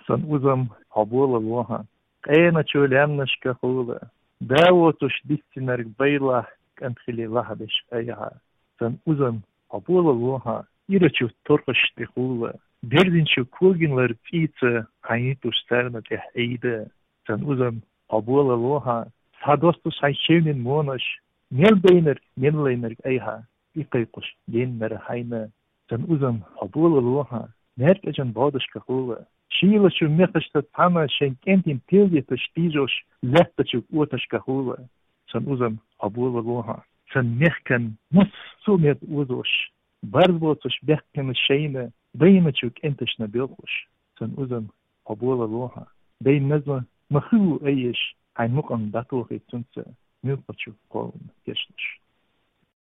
San uzam habula loha. Qeena chuliamnash kahula. Dawotush distinar bayla kanthili lahabish ayaha. San uzam habula loha. Irachu torkash tehula. Derdinchu kuginlar pizza kainitu sterna teh eide. San uzam habula loha. Sadostu saishevnin monash. Nelbeiner, nelleiner ayaha. Iqayqush yenmer haina. San uzam habula loha. Nerkejan badish kahula. Sheila chu mechasta tana shen kentin tilje stijos lefta chu uatash kahula. San uzam habula loha. San mechkan mus sumet uzosh. Barzbotosh bechkan sheine. Beina chu kentish na bilkosh. San uzam habula loha. Bein nazma mahu ayish. Ein muk an datoche tunse. Milpachu kolm yeshnish.